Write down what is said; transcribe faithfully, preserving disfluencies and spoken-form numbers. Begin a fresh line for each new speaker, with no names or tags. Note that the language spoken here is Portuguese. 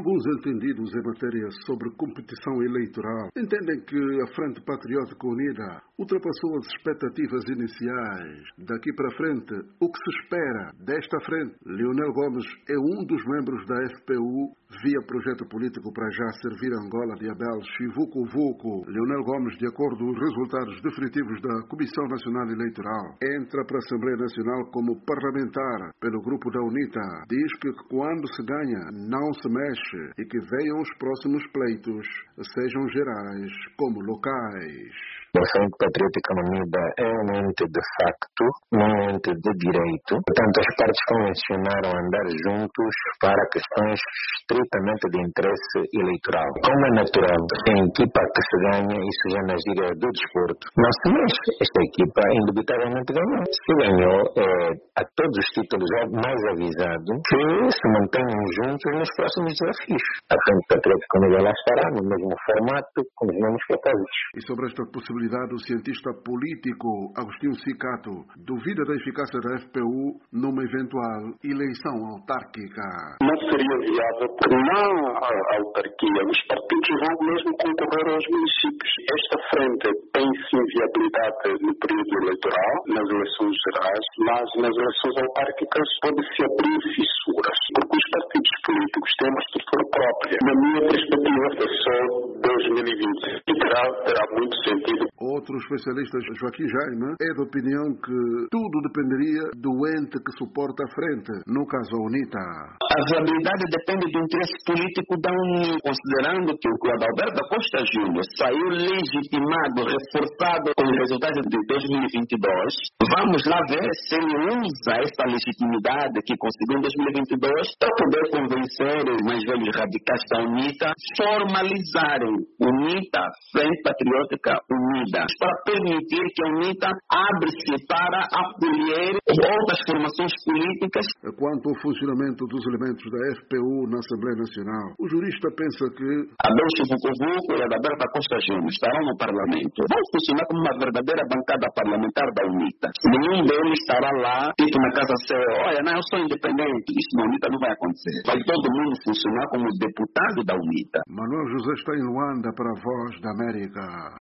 Alguns entendidos em matéria sobre competição eleitoral entendem que a Frente Patriótica Unida ultrapassou as expectativas iniciais. Daqui para frente, o que se espera desta frente? Leonel Gomes é um dos membros da F P U via projeto político para já servir Angola de Abel Chivuco Vuco. Leonel Gomes, de acordo com os resultados definitivos da Comissão Nacional Eleitoral, entra para a Assembleia Nacional como parlamentar pelo grupo da UNITA. Diz que quando se ganha, não se mexe e que venham os próximos pleitos, sejam gerais como locais.
A Frente Patriótica Unida é um ente de facto, não um ente de direito. Portanto, as partes convencionaram andar juntos para questões estritamente de interesse eleitoral. Como é natural, a equipa que se ganha, isso já na gíria do desporto, não se mexe. Esta equipa indubitavelmente ganhou. Se ganhou, é, a todos os títulos é mais avisado que se mantenham juntos nos próximos desafios. A Frente Patriótica Unida lá estará no mesmo formato, com os mesmos propósitos.
E sobre esta possibilidade, o cientista político Agostinho Cicato duvida da eficácia da F P U numa eventual eleição autárquica.
Não seria viável porque na autarquia os partidos vão mesmo concorrer aos municípios. Esta frente tem sim viabilidade no período eleitoral, nas eleições gerais, mas nas eleições autárquicas pode-se abrir fissuras, porque os partidos políticos têm uma estrutura própria. Na minha perspectiva, é só dois mil e vinte e terá, terá muito sentido.
Outro especialista, Joaquim Jaime, é da opinião que tudo dependeria do ente que suporta a frente, no caso a UNITA.
A viabilidade depende do interesse político da União, considerando que o Adalberto da Costa Júnior saiu legitimado, reforçado com os resultados de dois mil e vinte e dois. Vamos lá ver se ele usa essa legitimidade que conseguiu em dois mil e vinte e dois para poder convencer os mais velhos radicais da UNITA formalizarem UNITA, Frente Patriótica Unida, para permitir que a UNITA abre-se para acolher outras formações políticas.
Quanto ao funcionamento dos elementos da F P U na Assembleia Nacional, o jurista pensa que
Abel Chivuco Vuco e Adalberto da Costa Júnior estarão no Parlamento. Vão funcionar como uma verdadeira bancada parlamentar da UNITA. Nenhum deles estará lá, tipo na casa C, olha, não, eu sou independente. Isso na UNITA não vai acontecer. Vai todo mundo funcionar como deputado da UNITA.
Manuel José está em Luanda para a Voz da América.